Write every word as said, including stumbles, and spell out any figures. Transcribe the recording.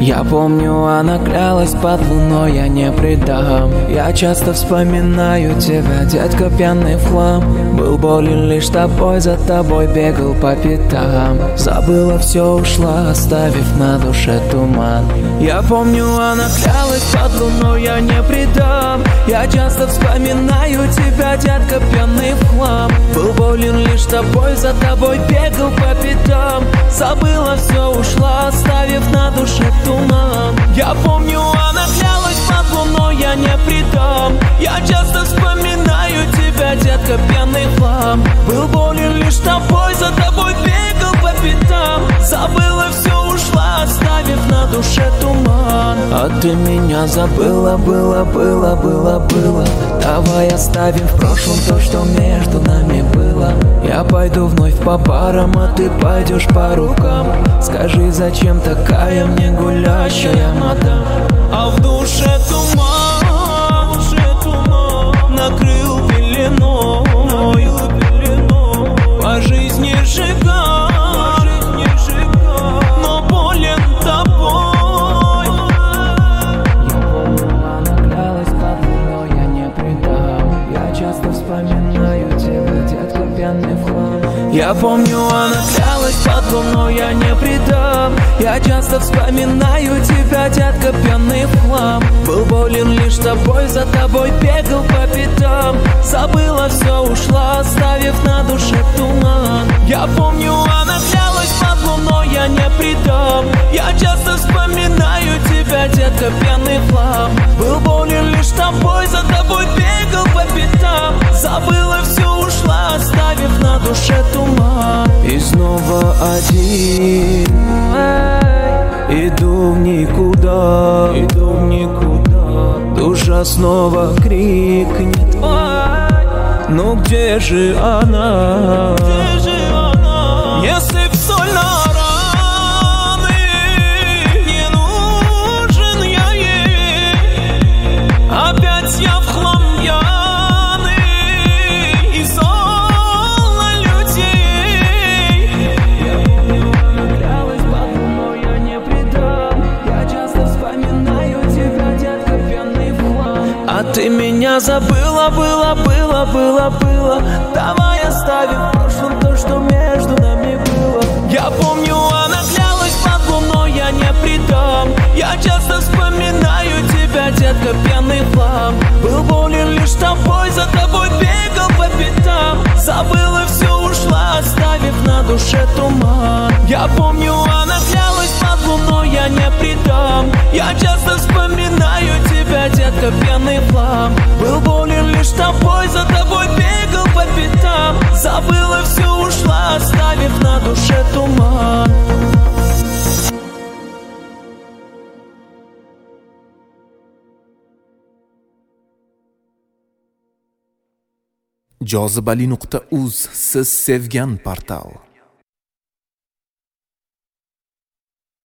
Я помню, она клялась под луной, я не предам. Я часто вспоминаю тебя, детка, пьяный в хлам. Был болен лишь тобой, за тобой бегал по пятам. Забыла все, ушла, оставив на душе туман. Я помню, она клялась под луной, я не предам. Я часто вспоминаю тебя, детка, пьяный в хлам. Был болен лишь тобой, за тобой бегал по пятам. Забыла все, ушла, оставив на душе туман. Я помню, она клялась под луной, я не предам. Я часто вспоминаю тебя, детка, пьяный в хлам. Был болен лишь тобой, за тобой бегал по пятам. Забыла все, ушла, оставив на душе туман. А ты меня забыла, было, было, было, было. Давай оставим в прошлом то, что между нами было. Я пойду вновь по барам, а ты пойдешь по рукам. Скажи, зачем такая мне гулящая мадам? А в душе туман, в душе туман накрыл пеленой, по жизни сжигал, но болен тобой. Я помню, она клялась под луной, я не предам. Я часто вспоминаю тебя, детка, пьяный в хлам. Я помню, она клялась под луной, я не предам. Я часто вспоминаю тебя, детка, пьяный в хлам. Был болен лишь тобой, за тобой бегал по пятам. Забыла все, ушла, оставив на душе туман. Я помню, она клялась под луной, я не предам. Я часто вспоминаю тебя, детка, пьяный в хлам. Был болен лишь тобой, за тобой бегал по пятам. Забыла все, ушла, оставив на душе туман. И снова один, иду в никуда, иду в никуда. Душа снова крикнет: ну где же она? Где же она? Если в соль на раны, не нужен я ей. Опять я в хлам пьяный и зол на людей. Я помню, она клялась под луной, я не предам. Я часто вспоминаю тебя, детка, пьяный в хлам. А ты меня забыла, было, было, было, было. Давай оставим в прошлом то, что между нами было. Я помню, она клялась под луной, я не предам. Я часто вспоминаю тебя, детка, пьяный в хлам. Был болен лишь тобой, за тобой бегал по пятам. Забыла все, ушла, оставив на душе туман. Я помню, она клялась под луной, я не предам. Я часто вспоминаю тебя, детка, пьяный в хлам. Был болен лишь тобой, за тобой бегал по пятам. Забыла все, ушла, оставив на душе туман. jozibali nuqta uz siz sevgan portal.